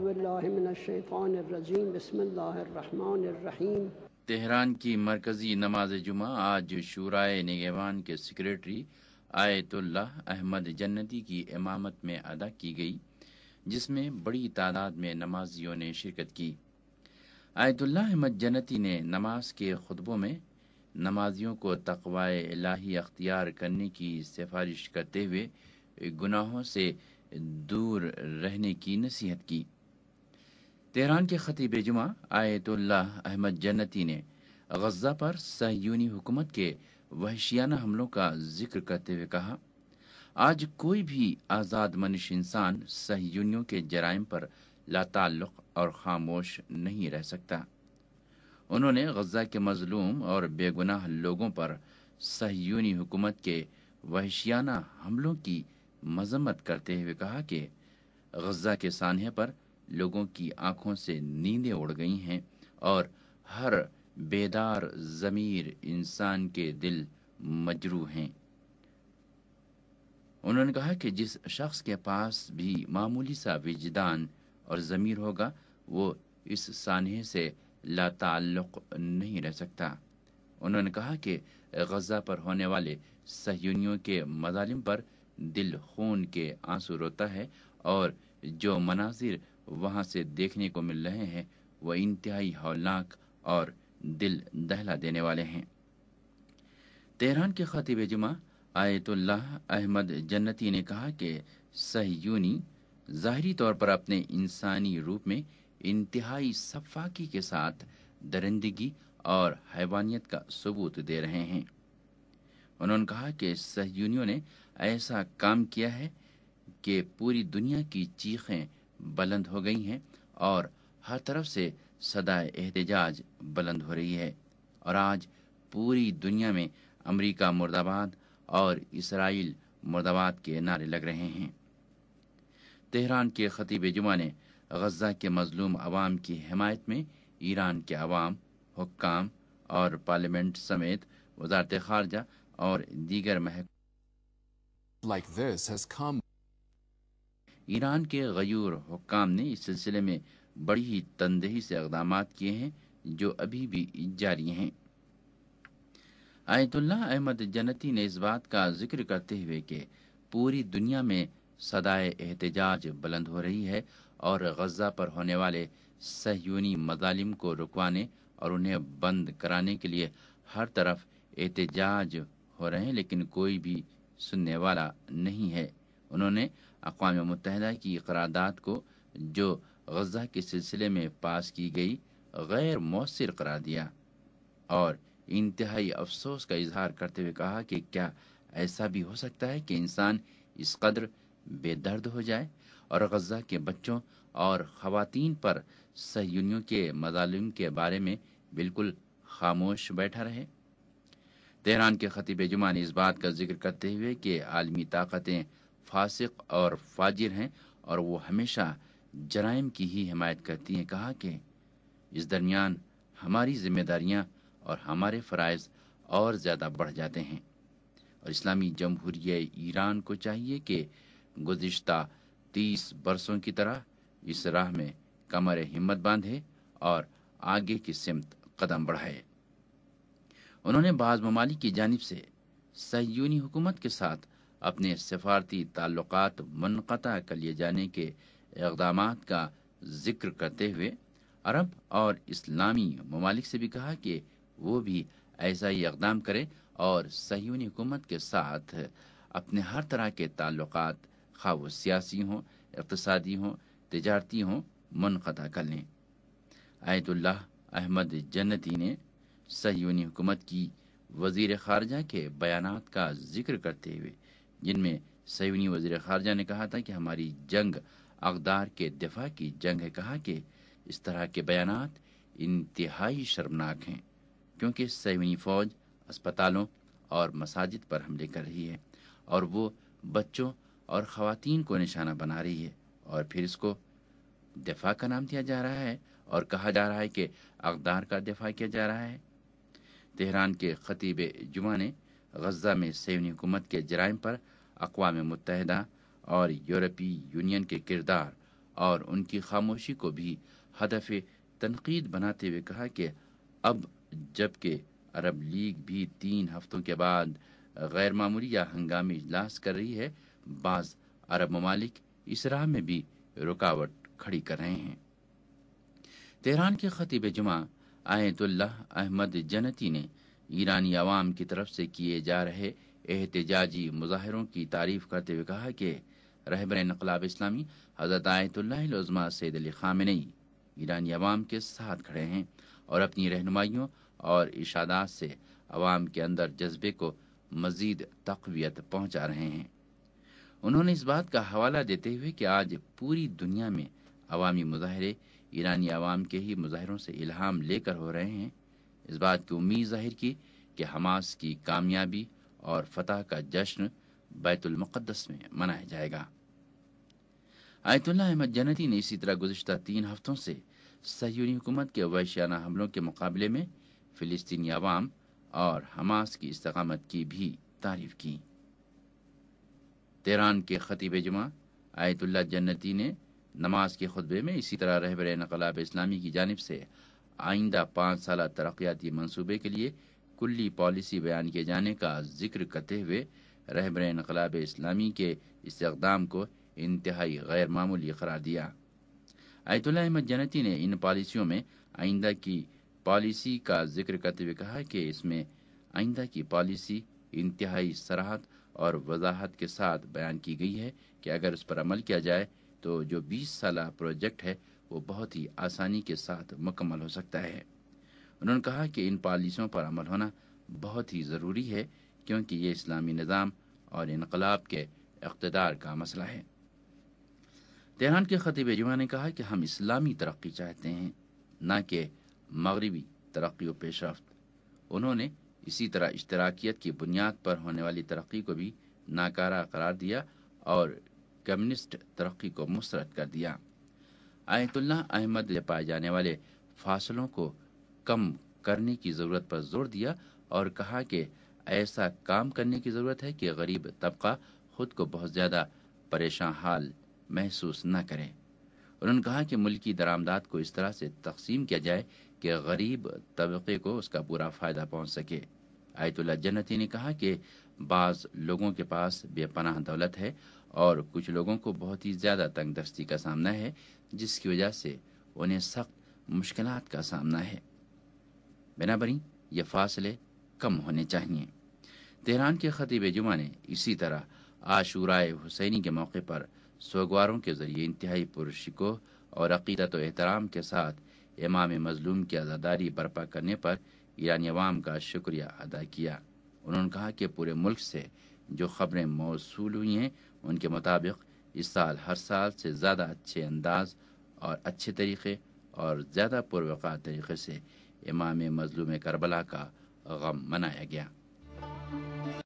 باللہ من الشیطان الرجیم بسم اللہ الرحمن الرحیم۔ تہران کی مرکزی نماز جمعہ آج شورائے نگہبان کے سیکریٹری آیت اللہ احمد جنتی کی امامت میں ادا کی گئی، جس میں بڑی تعداد میں نمازیوں نے شرکت کی۔ آیت اللہ احمد جنتی نے نماز کے خطبوں میں نمازیوں کو تقوی الہی اختیار کرنے کی سفارش کرتے ہوئے گناہوں سے دور رہنے کی نصیحت کی۔ تہران کے خطیب جمعہ آیت اللہ احمد جنتی نے غزہ پر صہیونی حکومت کے وحشیانہ حملوں کا ذکر کرتے ہوئے کہا، آج کوئی بھی آزاد منش انسان صہیونیوں کے جرائم پر لا تعلق اور خاموش نہیں رہ سکتا۔ انہوں نے غزہ کے مظلوم اور بے گناہ لوگوں پر صہیونی حکومت کے وحشیانہ حملوں کی مذمت کرتے ہوئے کہا کہ غزہ کے سانحے پر لوگوں کی آنکھوں سے نیندیں اڑ گئی ہیں اور ہر بیدار ضمیر انسان کے دل مجروح ہیں۔ انہوں نے کہا کہ جس شخص کے پاس بھی معمولی سا وجدان اور ضمیر ہوگا وہ اس سانحے سے لا تعلق نہیں رہ سکتا۔ انہوں نے کہا کہ غزہ پر ہونے والے صہیونیوں کے مظالم پر دل خون کے آنسو روتا ہے اور جو مناظر وہاں سے دیکھنے کو مل رہے ہیں وہ انتہائی ہولناک اور دل دہلا دینے والے ہیں۔ تہران کے خطیب جمعہ آیت اللہ احمد جنتی نے کہا کہ صہیونی ظاہری طور پر اپنے انسانی روپ میں انتہائی سفاکی کے ساتھ درندگی اور حیوانیت کا ثبوت دے رہے ہیں۔ انہوں نے کہا کہ صہیونیوں نے ایسا کام کیا ہے کہ پوری دنیا کی چیخیں بلند ہو گئی ہیں اور ہر طرف سے صدائے احتجاج بلند ہو رہی ہے، اور آج پوری دنیا میں امریکہ مرد آباد اور اسرائیل مرد آباد کے نعرے لگ رہے ہیں۔ تہران کے خطیب جمعہ نے غزہ کے مظلوم عوام کی حمایت میں ایران کے عوام، حکام اور پارلیمنٹ سمیت وزارت خارجہ اور دیگر ایران کے غیور حکام نے اس سلسلے میں بڑی ہی تندہی سے اقدامات کیے ہیں جو ابھی بھی جاری ہیں۔ آیت اللہ احمد جنتی نے اس بات کا ذکر کرتے ہوئے کہ پوری دنیا میں صدائے احتجاج بلند ہو رہی ہے اور غزہ پر ہونے والے صہیونی مظالم کو رکوانے اور انہیں بند کرانے کے لیے ہر طرف احتجاج ہو رہے ہیں، لیکن کوئی بھی سننے والا نہیں ہے۔ انہوں نے اقوام متحدہ کی قرارداد کو جو غزہ کے سلسلے میں پاس کی گئی غیر مؤثر قرار دیا اور انتہائی افسوس کا اظہار کرتے ہوئے کہا کہ کیا ایسا بھی ہو سکتا ہے کہ انسان اس قدر بے درد ہو جائے اور غزہ کے بچوں اور خواتین پر صہیونیوں کے مظالم کے بارے میں بالکل خاموش بیٹھا رہے۔ تہران کے خطیب جمعہ نے اس بات کا ذکر کرتے ہوئے کہ عالمی طاقتیں فاسق اور فاجر ہیں اور وہ ہمیشہ جرائم کی ہی حمایت کرتی ہیں، کہا کہ اس درمیان ہماری ذمہ داریاں اور ہمارے فرائض اور زیادہ بڑھ جاتے ہیں، اور اسلامی جمہوریہ ایران کو چاہیے کہ گزشتہ 30 برسوں کی طرح اس راہ میں کمر ہمت باندھے اور آگے کی سمت قدم بڑھائے۔ انہوں نے بعض ممالک کی جانب سے صہیونی حکومت کے ساتھ اپنے سفارتی تعلقات منقطع کر لیے جانے کے اقدامات کا ذکر کرتے ہوئے عرب اور اسلامی ممالک سے بھی کہا کہ وہ بھی ایسا ہی اقدام کرے اور صہیونی حکومت کے ساتھ اپنے ہر طرح کے تعلقات، خواہ وہ سیاسی ہوں، اقتصادی ہوں، تجارتی ہوں، منقطع کر لیں۔ آیت اللہ احمد جنتی نے صہیونی حکومت کی وزیر خارجہ کے بیانات کا ذکر کرتے ہوئے، جن میں صہیونی وزیر خارجہ نے کہا تھا کہ ہماری جنگ اقدار کے دفاع کی جنگ ہے، کہا کہ اس طرح کے بیانات انتہائی شرمناک ہیں کیونکہ صہیونی فوج اسپتالوں اور مساجد پر حملے کر رہی ہے اور وہ بچوں اور خواتین کو نشانہ بنا رہی ہے، اور پھر اس کو دفاع کا نام دیا جا رہا ہے اور کہا جا رہا ہے کہ اقدار کا دفاع کیا جا رہا ہے۔ تہران کے خطیب جمعہ نے غزہ میں صہیونی حکومت کے جرائم پر اقوام متحدہ اور یورپی یونین کے کردار اور ان کی خاموشی کو بھی ہدف تنقید بناتے ہوئے کہا کہ اب جب کہ عرب لیگ بھی 3 ہفتوں کے بعد غیر معمولی یا ہنگامی اجلاس کر رہی ہے، بعض عرب ممالک اس راہ میں بھی رکاوٹ کھڑی کر رہے ہیں۔ تہران کے خطیب جمعہ آیت اللہ احمد جنتی نے ایرانی عوام کی طرف سے کیے جا رہے احتجاجی مظاہروں کی تعریف کرتے ہوئے کہا کہ رہبر انقلاب اسلامی حضرت آیت اللہ العظمٰ سید علی خامنئی ایرانی عوام کے ساتھ کھڑے ہیں اور اپنی رہنمائیوں اور ارشادات سے عوام کے اندر جذبے کو مزید تقویت پہنچا رہے ہیں۔ انہوں نے اس بات کا حوالہ دیتے ہوئے کہ آج پوری دنیا میں عوامی مظاہرے ایرانی عوام کے ہی مظاہروں سے الہام لے کر ہو رہے ہیں، اس بات کی امید ظاہر کی کہ حماس کی کامیابی اور فتح کا جشن بیت المقدس میں منایا جائے گا۔ آیت اللہ احمد جنتی نے اسی طرح گزشتہ 3 ہفتوں سے صہیونی حکومت کے وحشیانہ حملوں کے مقابلے میں فلسطینی عوام اور حماس کی استقامت کی بھی تعریف کی۔ تہران کے خطیب جمعہ آیت اللہ جنتی نے نماز کے خطبے میں اسی طرح رہبر انقلاب اسلامی کی جانب سے آئندہ 5 سالہ ترقیاتی منصوبے کے لیے کلی پالیسی بیان کیے جانے کا ذکر کرتے ہوئے رہبر انقلاب اسلامی کے اس اقدام کو انتہائی غیر معمولی قرار دیا۔ آیت اللہ احمد جنتی نے ان پالیسیوں میں آئندہ کی پالیسی کا ذکر کرتے ہوئے کہا کہ اس میں آئندہ کی پالیسی انتہائی صراحت اور وضاحت کے ساتھ بیان کی گئی ہے کہ اگر اس پر عمل کیا جائے تو جو 20 سالہ پروجیکٹ ہے وہ بہت ہی آسانی کے ساتھ مکمل ہو سکتا ہے۔ انہوں نے کہا کہ ان پالیسیوں پر عمل ہونا بہت ہی ضروری ہے کیونکہ یہ اسلامی نظام اور انقلاب کے اقتدار کا مسئلہ ہے۔ تہران کے خطیب جمعہ نے کہا کہ ہم اسلامی ترقی چاہتے ہیں، نہ کہ مغربی ترقی و پیش رفت۔ انہوں نے اسی طرح اشتراکیت کی بنیاد پر ہونے والی ترقی کو بھی ناکارہ قرار دیا اور کمیونسٹ ترقی کو مسترد کر دیا۔ آیت اللہ احمد نے پائے جانے والے فاصلوں کو کم کرنے کی ضرورت پر زور دیا اور کہا کہ ایسا کام کرنے کی ضرورت ہے کہ غریب طبقہ خود کو بہت زیادہ پریشان حال محسوس نہ کرے۔ انہوں نے کہا کہ ملکی درآمدات کو اس طرح سے تقسیم کیا جائے کہ غریب طبقے کو اس کا پورا فائدہ پہنچ سکے۔ آیت اللہ جنتی نے کہا کہ بعض لوگوں کے پاس بے پناہ دولت ہے اور کچھ لوگوں کو بہت ہی زیادہ تنگ دستی کا سامنا ہے، جس کی وجہ سے انہیں سخت مشکلات کا سامنا ہے۔ بنابراین یہ فاصلے کم ہونے چاہیے۔ تہران کے خطیب جمعہ نے اسی طرح عاشورائے حسینی کے موقع پر سوگواروں کے ذریعے انتہائی پرشکوہ اور عقیدت و احترام کے ساتھ امام مظلوم کی عزاداری برپا کرنے پر ایرانی عوام کا شکریہ ادا کیا۔ انہوں نے کہا کہ پورے ملک سے جو خبریں موصول ہوئی ہیں ان کے مطابق اس سال ہر سال سے زیادہ اچھے انداز اور اچھے طریقے اور زیادہ پروقار طریقے سے امام مظلوم کربلا کا غم منایا گیا۔